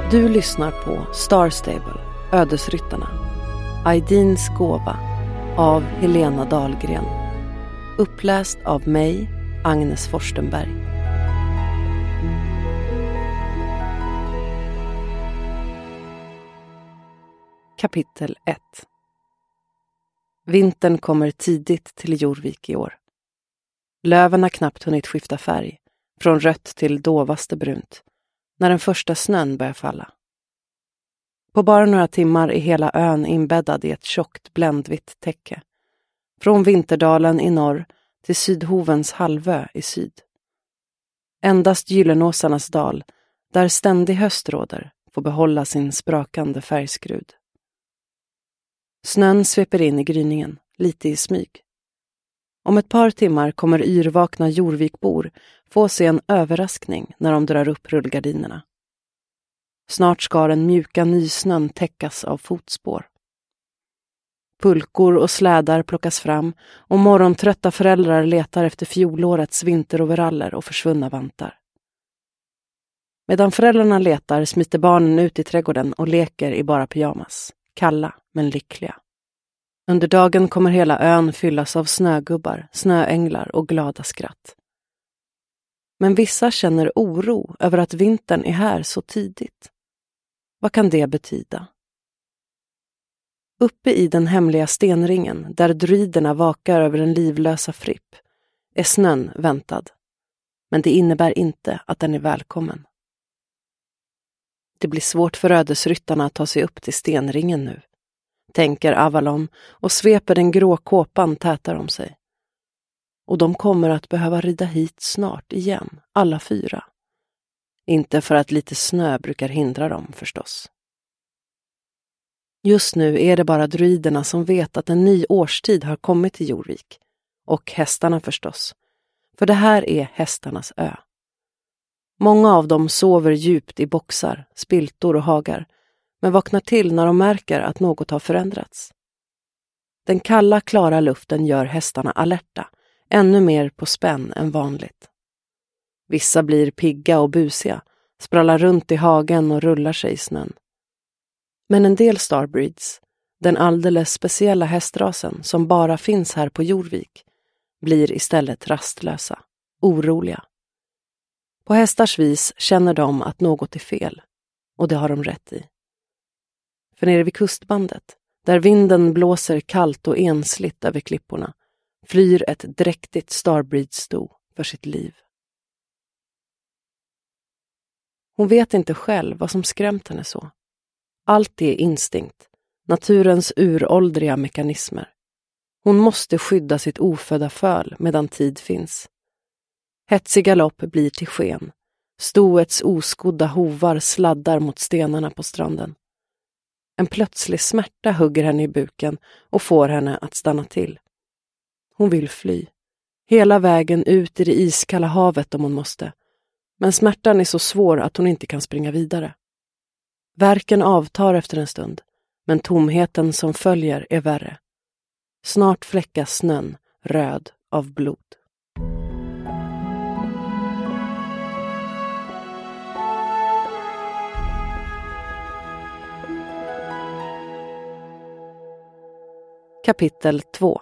Du lyssnar på Star Stable, Ödesryttarna. Aidins gåva av Helena Dahlgren. Uppläst av mig, Agnes Forstenberg. Kapitel 1. Vintern kommer tidigt till Jorvik i år. Löven har knappt hunnit skifta färg, från rött till dovaste brunt, när den första snön börjar falla. På bara några timmar är hela ön inbäddad i ett tjockt bländvitt täcke. Från Vinterdalen i norr till Sydhovens halvö i syd. Endast Gyllenåsarnas dal, där ständig höst råder, får behålla sin sprakande färgskrud. Snön sveper in i gryningen, lite i smyg. Om ett par timmar kommer yrvakna Jorvikbor få se en överraskning när de drar upp rullgardinerna. Snart ska den mjuka nysnön täckas av fotspår. Pulkor och slädar plockas fram och morgontrötta föräldrar letar efter fjolårets vinteroveraller och försvunna vantar. Medan föräldrarna letar smiter barnen ut i trädgården och leker i bara pyjamas, kalla men lyckliga. Under dagen kommer hela ön fyllas av snögubbar, snöänglar och glada skratt. Men vissa känner oro över att vintern är här så tidigt. Vad kan det betyda? Uppe i den hemliga stenringen, där druiderna vakar över den livlösa Fripp, är snön väntad. Men det innebär inte att den är välkommen. Det blir svårt för ödesryttarna att ta sig upp till stenringen nu, tänker Avalon och sveper den grå kåpan tätare om sig. Och de kommer att behöva rida hit snart igen, alla 4. Inte för att lite snö brukar hindra dem förstås. Just nu är det bara druiderna som vet att en ny årstid har kommit till Jorvik. Och hästarna förstås. För det här är hästarnas ö. Många av dem sover djupt i boxar, spiltor och hagar, men vaknar till när de märker att något har förändrats. Den kalla, klara luften gör hästarna alerta, ännu mer på spänn än vanligt. Vissa blir pigga och busiga, sprallar runt i hagen och rullar sig i snön. Men en del starbreeds, den alldeles speciella hästrasen som bara finns här på Jorvik, blir istället rastlösa, oroliga. På hästars vis känner de att något är fel, och det har de rätt i. För nere vid kustbandet, där vinden blåser kallt och ensligt över klipporna, flyr ett dräktigt starbreed-sto för sitt liv. Hon vet inte själv vad som skrämt henne så. Allt är instinkt, naturens uråldriga mekanismer. Hon måste skydda sitt ofödda föl medan tid finns. Hetsig galopp blir till sken. Stoets oskodda hovar sladdar mot stenarna på stranden. En plötslig smärta hugger henne i buken och får henne att stanna till. Hon vill fly. Hela vägen ut i det iskalla havet om hon måste. Men smärtan är så svår att hon inte kan springa vidare. Värken avtar efter en stund, men tomheten som följer är värre. Snart fläckas snön röd av blod. Kapitel 2.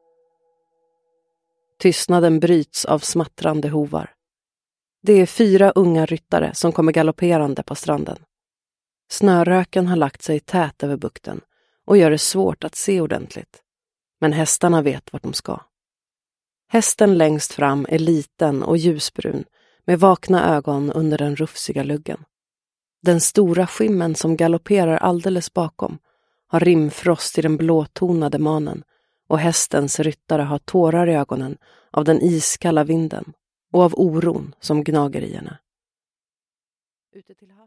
Tystnaden bryts av smattrande hovar. Det är 4 unga ryttare som kommer galopperande på stranden. Snöröken har lagt sig tät över bukten och gör det svårt att se ordentligt. Men hästarna vet vart de ska. Hästen längst fram är liten och ljusbrun med vakna ögon under den rufsiga luggen. Den stora skimmen som galopperar alldeles bakom har rimfrost i den blåtonade manen och hästens ryttare har tårar i ögonen av den iskalla vinden och av oron som gnager i henne. Ute till